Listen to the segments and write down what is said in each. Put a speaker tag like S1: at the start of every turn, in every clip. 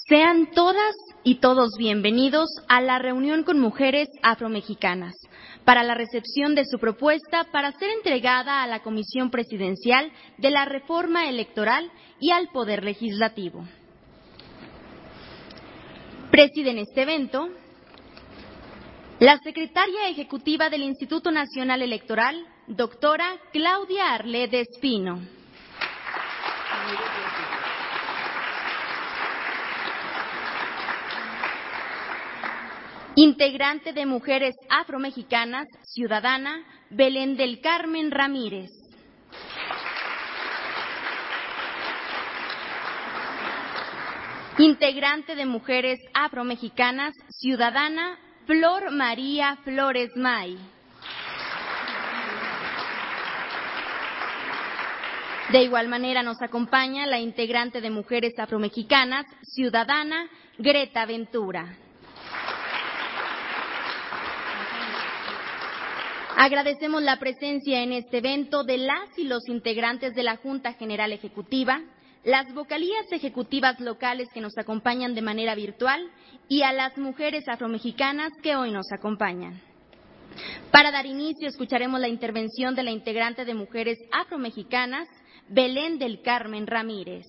S1: Sean todas y todos bienvenidos a la reunión con mujeres afromexicanas para la recepción de su propuesta para ser entregada a la Comisión Presidencial de la Reforma Electoral y al Poder Legislativo. Presiden este evento la secretaria ejecutiva del Instituto Nacional Electoral, doctora Claudia Arlede Espino. Integrante de Mujeres Afromexicanas, ciudadana, Belén del Carmen Ramírez. Integrante de Mujeres Afromexicanas, ciudadana, Flor María Flores May. De igual manera nos acompaña la integrante de Mujeres Afromexicanas, ciudadana, Greta Ventura. Agradecemos la presencia en este evento de las y los integrantes de la Junta General Ejecutiva, las vocalías ejecutivas locales que nos acompañan de manera virtual y a las mujeres afromexicanas que hoy nos acompañan. Para dar inicio, escucharemos la intervención de la integrante de Mujeres Afromexicanas, Belén del Carmen Ramírez.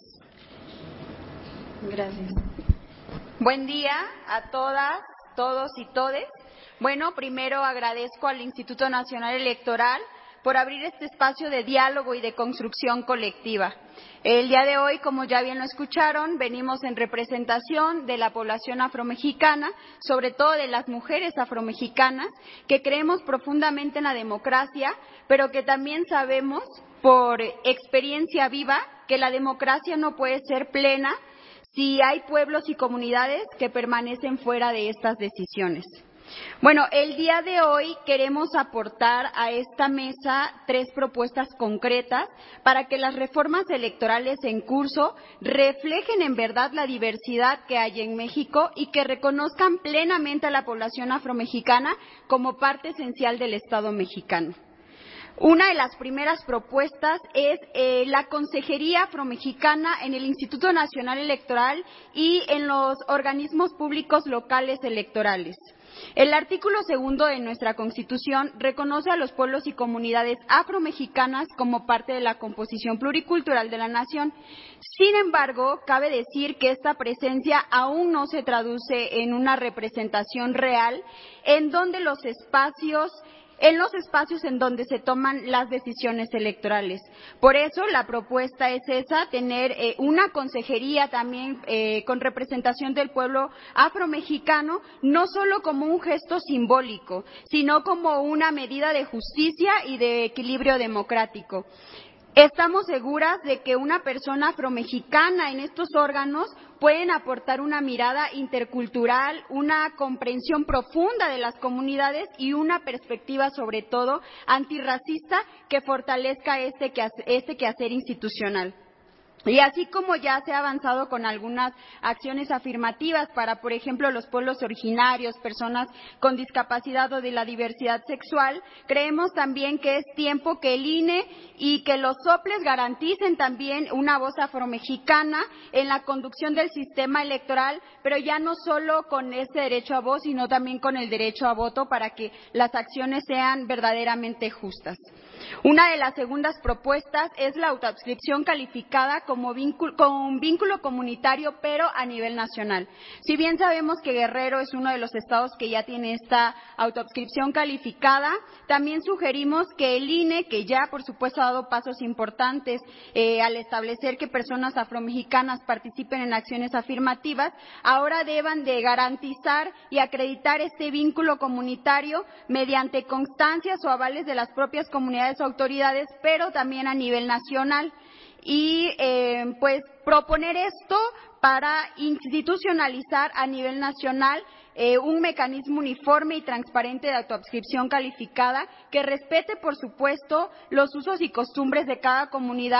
S2: Gracias. Buen día a todas, todos y todes. Bueno, primero agradezco al Instituto Nacional Electoral por abrir este espacio de diálogo y de construcción colectiva. El día de hoy, como ya bien lo escucharon, venimos en representación de la población afromexicana, sobre todo de las mujeres afromexicanas, que creemos profundamente en la democracia, pero que también sabemos por experiencia viva que la democracia no puede ser plena si hay pueblos y comunidades que permanecen fuera de estas decisiones. Bueno, el día de hoy queremos aportar a esta mesa 3 propuestas concretas para que las reformas electorales en curso reflejen en verdad la diversidad que hay en México y que reconozcan plenamente a la población afromexicana como parte esencial del Estado mexicano. Una de las primeras propuestas es la Consejería Afromexicana en el Instituto Nacional Electoral y en los organismos públicos locales electorales. El artículo 2 de nuestra Constitución reconoce a los pueblos y comunidades afromexicanas como parte de la composición pluricultural de la nación. Sin embargo, cabe decir que esta presencia aún no se traduce en una representación real en los espacios en donde se toman las decisiones electorales. Por eso la propuesta es esa, tener una consejería también con representación del pueblo afromexicano, no solo como un gesto simbólico, sino como una medida de justicia y de equilibrio democrático. Estamos seguras de que una persona afromexicana en estos órganos pueden aportar una mirada intercultural, una comprensión profunda de las comunidades y una perspectiva, sobre todo, antirracista que fortalezca este quehacer institucional. Y así como ya se ha avanzado con algunas acciones afirmativas para, por ejemplo, los pueblos originarios, personas con discapacidad o de la diversidad sexual, creemos también que es tiempo que el INE y que los soples garanticen también una voz afromexicana en la conducción del sistema electoral, pero ya no solo con ese derecho a voz, sino también con el derecho a voto para que las acciones sean verdaderamente justas. Una de las segundas propuestas es la autoadscripción calificada con un vínculo comunitario, pero a nivel nacional. Si bien sabemos que Guerrero es uno de los estados que ya tiene esta autoadscripción calificada, también sugerimos que el INE, que ya por supuesto ha dado pasos importantes al establecer que personas afromexicanas participen en acciones afirmativas, ahora deban de garantizar y acreditar este vínculo comunitario mediante constancias o avales de las propias comunidades o autoridades, pero también a nivel nacional. Y pues proponer esto para institucionalizar a nivel nacional un mecanismo uniforme y transparente de autoadscripción calificada que respete, por supuesto, los usos y costumbres de cada comunidad,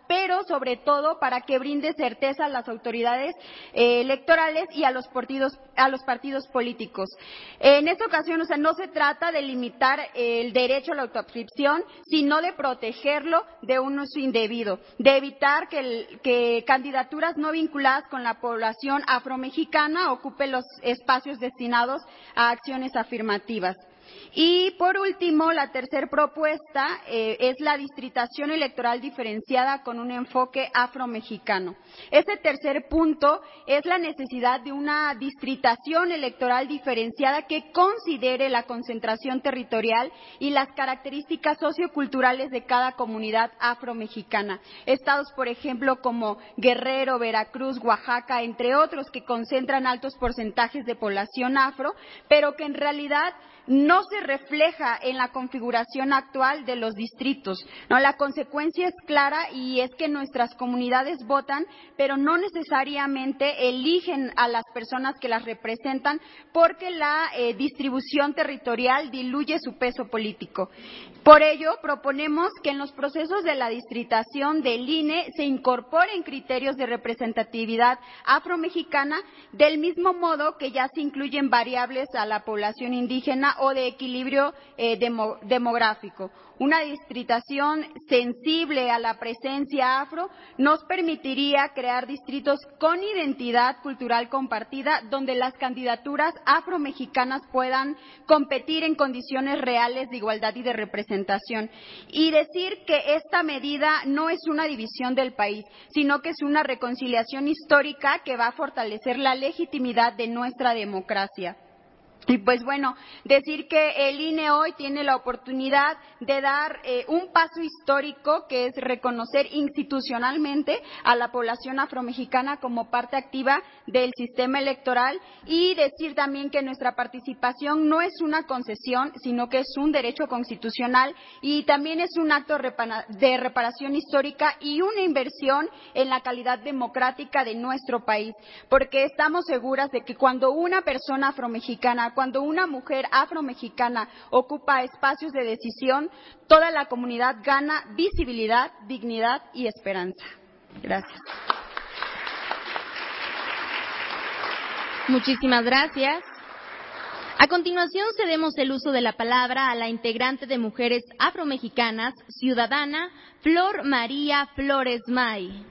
S2: pero sobre todo para que brinde certeza a las autoridades electorales y a los partidos políticos. En esta ocasión, no se trata de limitar el derecho a la autoadscripción, sino de protegerlo de un uso indebido, de evitar que candidaturas no vinculadas con la población afromexicana ocupen los espacios destinados a acciones afirmativas. Y por último, la tercera propuesta es la distritación electoral diferenciada con un enfoque afromexicano. Este tercer punto es la necesidad de una distritación electoral diferenciada que considere la concentración territorial y las características socioculturales de cada comunidad afromexicana. Estados, por ejemplo, como Guerrero, Veracruz, Oaxaca, entre otros, que concentran altos porcentajes de población afro, pero que en realidad no se refleja en la configuración actual de los distritos, ¿no? La consecuencia es clara y es que nuestras comunidades votan, pero no necesariamente eligen a las personas que las representan porque la distribución territorial diluye su peso político. Por ello, proponemos que en los procesos de la distritación del INE se incorporen criterios de representatividad afromexicana, del mismo modo que ya se incluyen variables a la población indígena o de equilibrio demográfico. Una distritación sensible a la presencia afro nos permitiría crear distritos con identidad cultural compartida, donde las candidaturas afromexicanas puedan competir en condiciones reales de igualdad y de representación. Y decir que esta medida no es una división del país, sino que es una reconciliación histórica que va a fortalecer la legitimidad de nuestra democracia. Y pues bueno, decir que el INE hoy tiene la oportunidad de dar un paso histórico, que es reconocer institucionalmente a la población afromexicana como parte activa del sistema electoral, y decir también que nuestra participación no es una concesión, sino que es un derecho constitucional y también es un acto de reparación histórica y una inversión en la calidad democrática de nuestro país, porque estamos seguras de que cuando una persona afromexicana, cuando una mujer afromexicana ocupa espacios de decisión, toda la comunidad gana visibilidad, dignidad y esperanza. Gracias.
S1: Muchísimas gracias. A continuación, cedemos el uso de la palabra a la integrante de Mujeres Afromexicanas, ciudadana Flor María Flores May.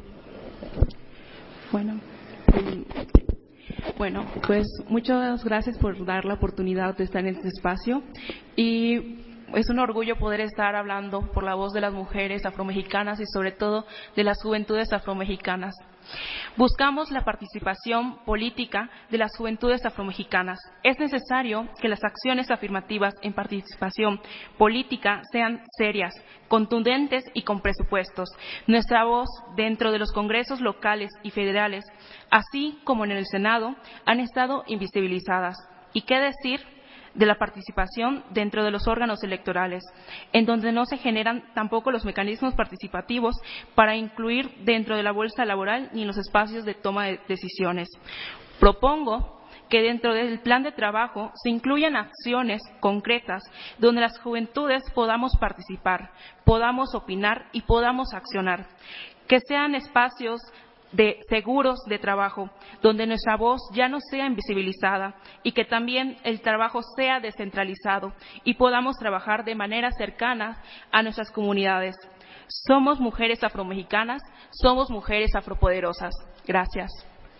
S3: Bueno, pues muchas gracias por dar la oportunidad de estar en este espacio, y es un orgullo poder estar hablando por la voz de las mujeres afromexicanas y sobre todo de las juventudes afromexicanas. Buscamos la participación política de las juventudes afromexicanas. Es necesario que las acciones afirmativas en participación política sean serias, contundentes y con presupuestos. Nuestra voz dentro de los congresos locales y federales, así como en el Senado, han estado invisibilizadas. ¿Y qué decir de la participación dentro de los órganos electorales, en donde no se generan tampoco los mecanismos participativos para incluir dentro de la bolsa laboral ni en los espacios de toma de decisiones? Propongo que dentro del plan de trabajo se incluyan acciones concretas donde las juventudes podamos participar, podamos opinar y podamos accionar, que sean espacios seguros de trabajo, donde nuestra voz ya no sea invisibilizada, y que también el trabajo sea descentralizado y podamos trabajar de manera cercana a nuestras comunidades. Somos mujeres afromexicanas, somos mujeres afropoderosas. Gracias.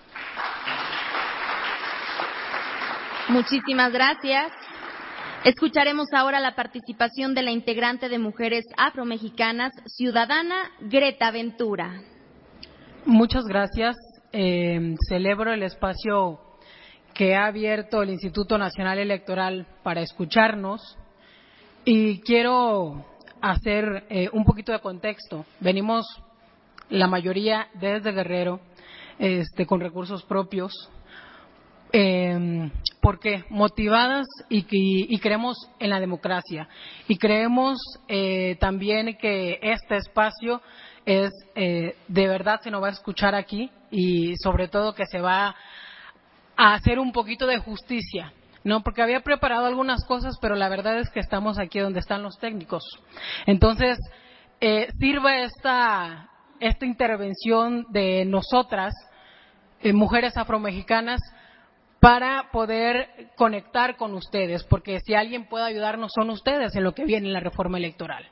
S1: Muchísimas gracias. Escucharemos ahora la participación de la integrante de Mujeres Afromexicanas, ciudadana Greta Ventura.
S4: Muchas gracias. Celebro el espacio que ha abierto el Instituto Nacional Electoral para escucharnos, y quiero hacer un poquito de contexto. Venimos la mayoría desde Guerrero, con recursos propios, porque motivadas y creemos en la democracia, y creemos también que este espacio es de verdad se nos va a escuchar aquí, y sobre todo que se va a hacer un poquito de justicia, ¿no? Porque había preparado algunas cosas, pero la verdad es que estamos aquí donde están los técnicos. Entonces, sirva esta intervención de nosotras, mujeres afromexicanas, para poder conectar con ustedes, porque si alguien puede ayudarnos son ustedes en lo que viene en la reforma electoral.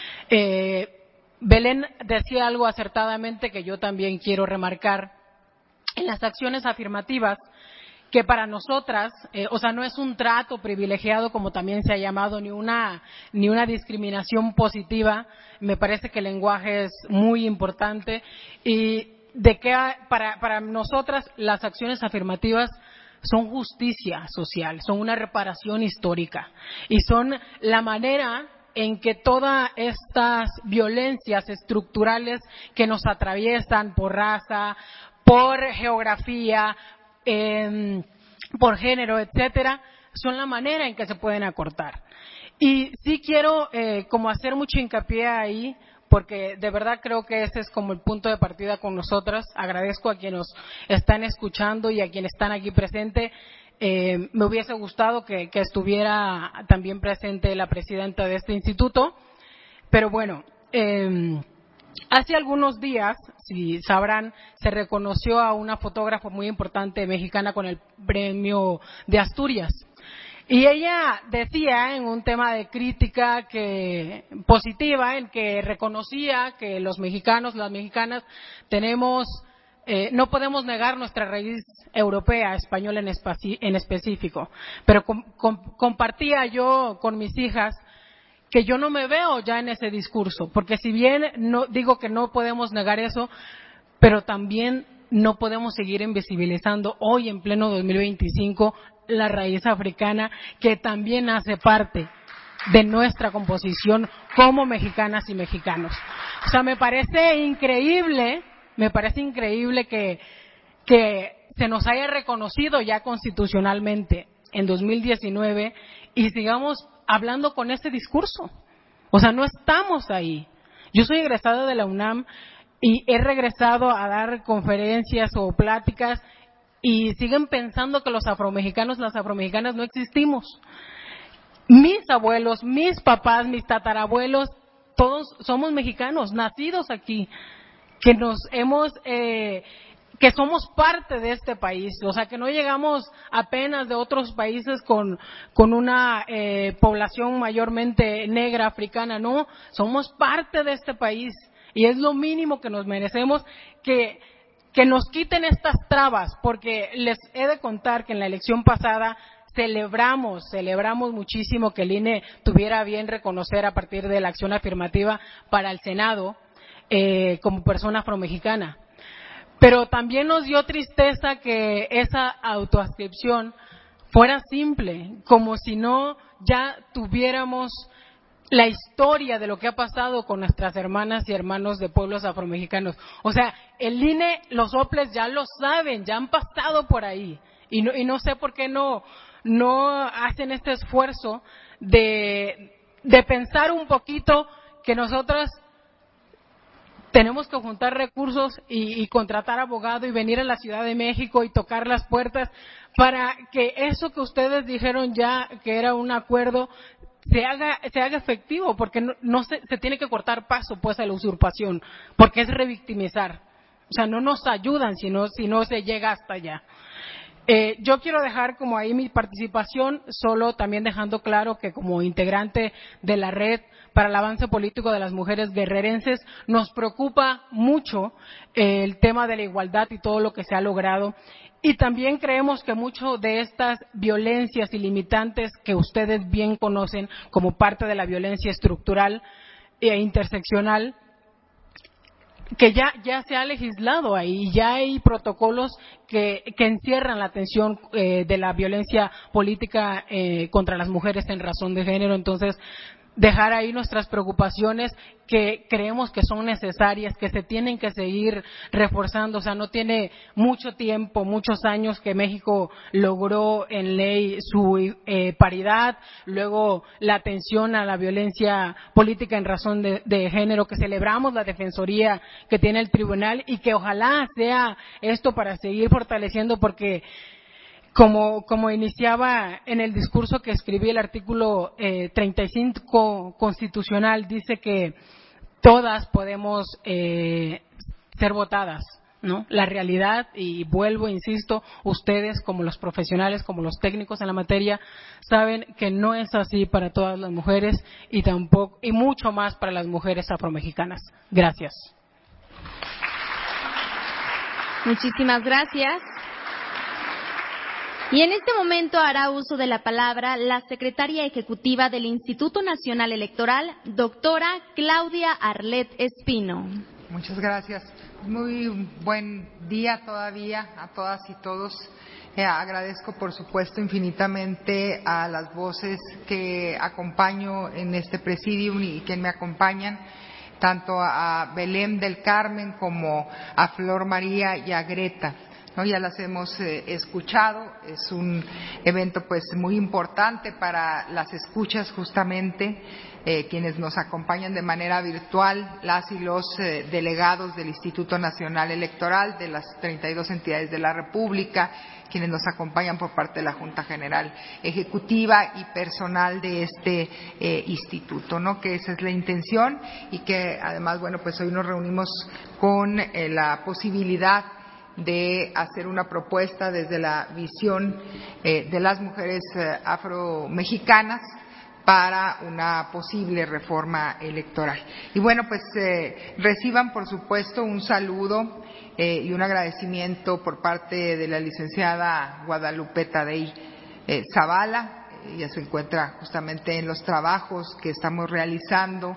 S4: Belén decía algo acertadamente que yo también quiero remarcar. En las acciones afirmativas, que para nosotras, no es un trato privilegiado como también se ha llamado, ni una discriminación positiva. Me parece que el lenguaje es muy importante y de que para nosotras las acciones afirmativas son justicia social, son una reparación histórica y son la manera en que todas estas violencias estructurales que nos atraviesan por raza, por geografía, por género, etcétera, son la manera en que se pueden acortar. Y sí quiero como hacer mucho hincapié ahí, porque de verdad creo que ese es como el punto de partida con nosotras. Agradezco a quienes nos están escuchando y a quienes están aquí presentes. Me hubiese gustado que estuviera también presente la presidenta de este instituto, pero bueno, hace algunos días, si sabrán, se reconoció a una fotógrafa muy importante mexicana con el Premio de Asturias. Y ella decía en un tema de crítica positiva, en que reconocía que los mexicanos, las mexicanas, no podemos negar nuestra raíz europea, española en específico. Pero compartía yo con mis hijas que yo no me veo ya en ese discurso, porque si bien no digo que no podemos negar eso, pero también no podemos seguir invisibilizando hoy en pleno 2025 la raíz africana, que también hace parte de nuestra composición como mexicanas y mexicanos. O sea, me parece increíble que se nos haya reconocido ya constitucionalmente en 2019 y sigamos hablando con ese discurso. O sea, no estamos ahí. Yo soy egresada de la UNAM y he regresado a dar conferencias o pláticas y siguen pensando que los afromexicanos, las afromexicanas no existimos. Mis abuelos, mis papás, mis tatarabuelos, todos somos mexicanos, nacidos aquí, que somos parte de este país, o sea, que no llegamos apenas de otros países con una población mayormente negra, africana, no, somos parte de este país y es lo mínimo que nos merecemos, que nos quiten estas trabas, porque les he de contar que en la elección pasada celebramos muchísimo que el INE tuviera bien reconocer a partir de la acción afirmativa para el Senado como persona afromexicana. Pero también nos dio tristeza que esa autoascripción fuera simple, como si no ya tuviéramos la historia de lo que ha pasado con nuestras hermanas y hermanos de pueblos afromexicanos. O sea, el INE, los OPLES ya lo saben, ya han pasado por ahí. Y no sé por qué no hacen este esfuerzo de pensar un poquito que nosotras tenemos que juntar recursos y contratar abogado y venir a la Ciudad de México y tocar las puertas para que eso que ustedes dijeron ya que era un acuerdo se haga efectivo, porque no se tiene que cortar paso pues a la usurpación, porque es revictimizar. O sea, no nos ayudan si no se llega hasta allá. Yo quiero dejar como ahí mi participación, solo también dejando claro que como integrante de la Red para el Avance Político de las Mujeres Guerrerenses nos preocupa mucho el tema de la igualdad y todo lo que se ha logrado. Y también creemos que mucho de estas violencias y limitantes que ustedes bien conocen como parte de la violencia estructural e interseccional, que ya se ha legislado ahí, ya hay protocolos que encierran la atención de la violencia política contra las mujeres en razón de género. Entonces, dejar ahí nuestras preocupaciones que creemos que son necesarias, que se tienen que seguir reforzando. O sea, no tiene mucho tiempo, muchos años que México logró en ley su paridad, luego la atención a la violencia política en razón de género, que celebramos la defensoría que tiene el tribunal y que ojalá sea esto para seguir fortaleciendo, porque como iniciaba en el discurso que escribí, el artículo 35 constitucional dice que todas podemos ser votadas, ¿no? La realidad, y vuelvo, insisto, ustedes como los profesionales, como los técnicos en la materia, saben que no es así para todas las mujeres y tampoco, y mucho más para las mujeres afromexicanas. Gracias.
S1: Muchísimas gracias. Y en este momento hará uso de la palabra la secretaria ejecutiva del Instituto Nacional Electoral, doctora Claudia Arlet Espino.
S5: Muchas gracias. Muy buen día todavía a todas y todos. Agradezco, por supuesto, infinitamente a las voces que acompaño en este presidium y que me acompañan, tanto a Belén del Carmen como a Flor María y a Greta. ¿No? Ya las hemos escuchado, es un evento pues muy importante para las escuchas justamente, quienes nos acompañan de manera virtual, las y los delegados del Instituto Nacional Electoral de las 32 entidades de la República, quienes nos acompañan por parte de la Junta General Ejecutiva y personal de este instituto, ¿no? Que esa es la intención y que además, bueno, pues hoy nos reunimos con la posibilidad de hacer una propuesta desde la visión de las mujeres afromexicanas para una posible reforma electoral. Y bueno, pues reciban, por supuesto, un saludo y un agradecimiento por parte de la licenciada Guadalupe Tadei Zavala. Ella se encuentra justamente en los trabajos que estamos realizando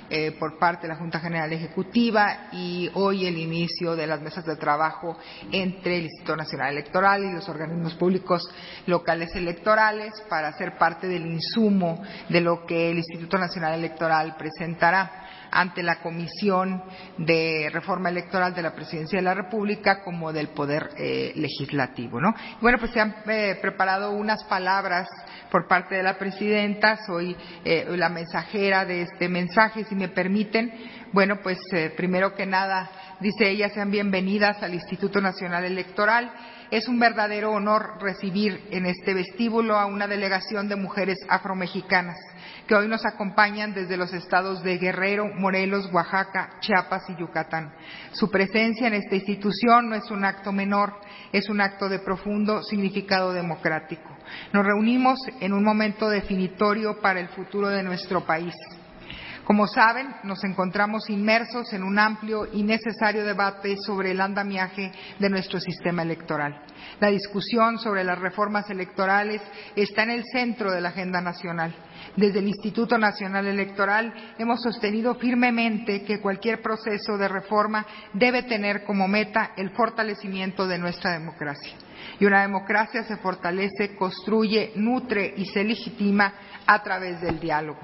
S5: por parte de la Junta General Ejecutiva y hoy el inicio de las mesas de trabajo entre el Instituto Nacional Electoral y los organismos públicos locales electorales para ser parte del insumo de lo que el Instituto Nacional Electoral presentará ante la Comisión de Reforma Electoral de la Presidencia de la República como del Poder Legislativo, ¿no? Bueno, pues se han preparado unas palabras por parte de la Presidenta, soy la mensajera de este mensaje, si me permiten. Bueno, pues primero que nada, dice ella, sean bienvenidas al Instituto Nacional Electoral. Es un verdadero honor recibir en este vestíbulo a una delegación de mujeres afromexicanas que hoy nos acompañan desde los estados de Guerrero, Morelos, Oaxaca, Chiapas y Yucatán. Su presencia en esta institución no es un acto menor, es un acto de profundo significado democrático. Nos reunimos en un momento definitorio para el futuro de nuestro país. Como saben, nos encontramos inmersos en un amplio y necesario debate sobre el andamiaje de nuestro sistema electoral. La discusión sobre las reformas electorales está en el centro de la agenda nacional. Desde el Instituto Nacional Electoral hemos sostenido firmemente que cualquier proceso de reforma debe tener como meta el fortalecimiento de nuestra democracia. Y una democracia se fortalece, construye, nutre y se legitima a través del diálogo.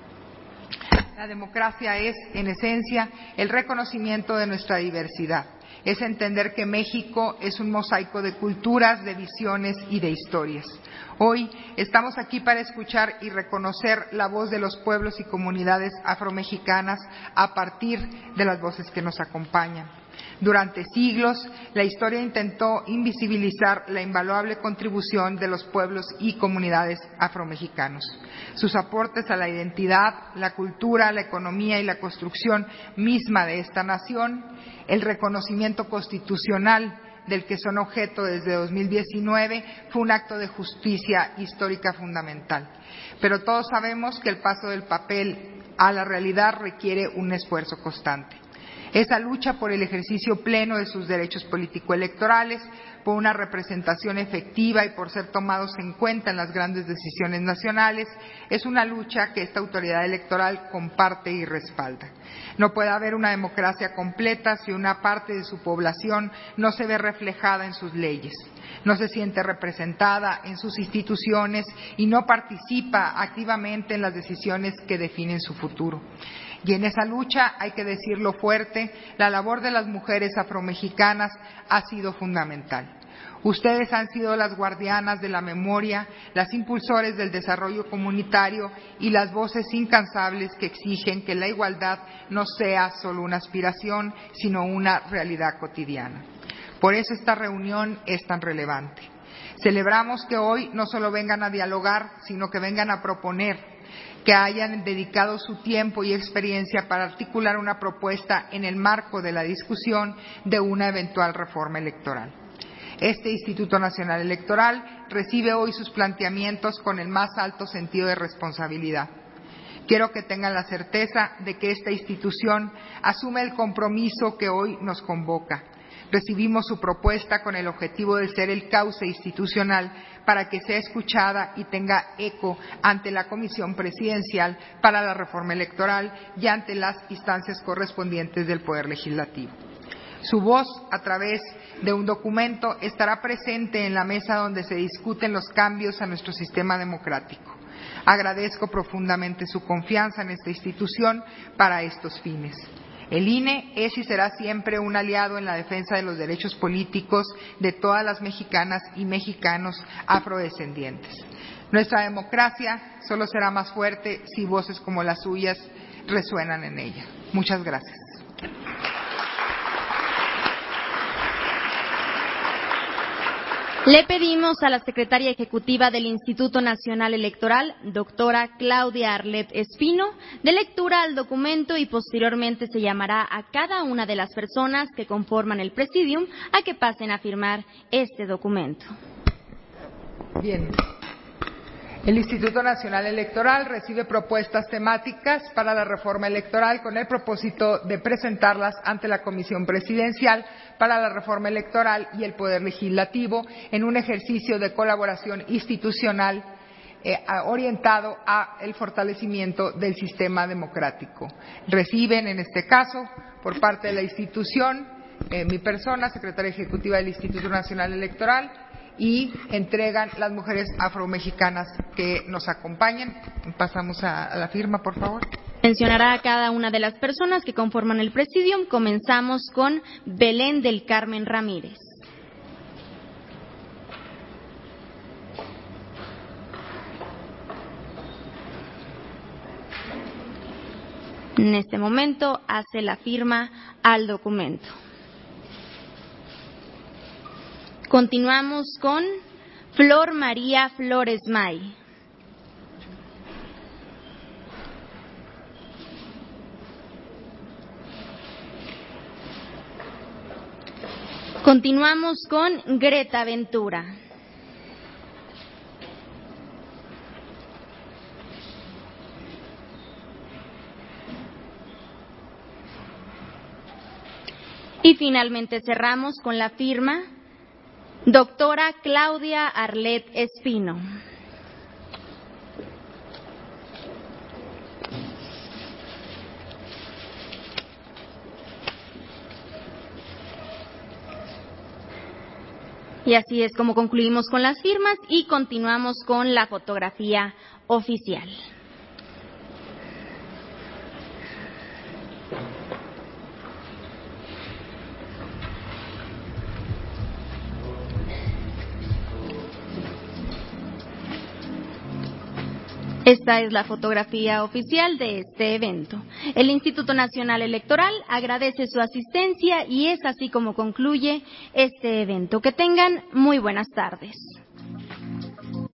S5: La democracia es, en esencia, el reconocimiento de nuestra diversidad. Es entender que México es un mosaico de culturas, de visiones y de historias. Hoy estamos aquí para escuchar y reconocer la voz de los pueblos y comunidades afromexicanas a partir de las voces que nos acompañan. Durante siglos, la historia intentó invisibilizar la invaluable contribución de los pueblos y comunidades afromexicanos. Sus aportes a la identidad, la cultura, la economía y la construcción misma de esta nación, el reconocimiento constitucional del que son objeto desde 2019, fue un acto de justicia histórica fundamental. Pero todos sabemos que el paso del papel a la realidad requiere un esfuerzo constante. Esa lucha por el ejercicio pleno de sus derechos político-electorales, por una representación efectiva y por ser tomados en cuenta en las grandes decisiones nacionales, es una lucha que esta autoridad electoral comparte y respalda. No puede haber una democracia completa si una parte de su población no se ve reflejada en sus leyes, no se siente representada en sus instituciones y no participa activamente en las decisiones que definen su futuro. Y en esa lucha, hay que decirlo fuerte, la labor de las mujeres afromexicanas ha sido fundamental. Ustedes han sido las guardianas de la memoria, las impulsores del desarrollo comunitario y las voces incansables que exigen que la igualdad no sea solo una aspiración, sino una realidad cotidiana. Por eso esta reunión es tan relevante. Celebramos que hoy no solo vengan a dialogar, sino que vengan a proponer que hayan dedicado su tiempo y experiencia para articular una propuesta en el marco de la discusión de una eventual reforma electoral. Este Instituto Nacional Electoral recibe hoy sus planteamientos con el más alto sentido de responsabilidad. Quiero que tengan la certeza de que esta institución asume el compromiso que hoy nos convoca. Recibimos su propuesta con el objetivo de ser el cauce institucional para que sea escuchada y tenga eco ante la Comisión Presidencial para la Reforma Electoral y ante las instancias correspondientes del Poder Legislativo. Su voz, a través de un documento, estará presente en la mesa donde se discuten los cambios a nuestro sistema democrático. Agradezco profundamente su confianza en esta institución para estos fines. El INE es y será siempre un aliado en la defensa de los derechos políticos de todas las mexicanas y mexicanos afrodescendientes. Nuestra democracia solo será más fuerte si voces como las suyas resuenan en ella. Muchas gracias.
S1: Le pedimos a la secretaria ejecutiva del Instituto Nacional Electoral, doctora Claudia Arlet Espino, dé lectura al documento y posteriormente se llamará a cada una de las personas que conforman el Presidium a que pasen a firmar este documento.
S5: Bien. El Instituto Nacional Electoral recibe propuestas temáticas para la reforma electoral con el propósito de presentarlas ante la Comisión Presidencial para la Reforma Electoral y el Poder Legislativo en un ejercicio de colaboración institucional orientado al fortalecimiento del sistema democrático. Reciben, en este caso, por parte de la institución, mi persona, secretaria ejecutiva del Instituto Nacional Electoral, y entregan las mujeres afromexicanas que nos acompañan. Pasamos a la firma, por favor.
S1: Mencionará a cada una de las personas que conforman el Presidium. Comenzamos con Belén del Carmen Ramírez. En este momento hace la firma al documento. Continuamos con Flor María Flores May. Continuamos con Greta Ventura. Y finalmente cerramos con la firma doctora Claudia Arlet Espino. Y así es como concluimos con las firmas y continuamos con la fotografía oficial. Esta es la fotografía oficial de este evento. El Instituto Nacional Electoral agradece su asistencia y es así como concluye este evento. Que tengan muy buenas tardes.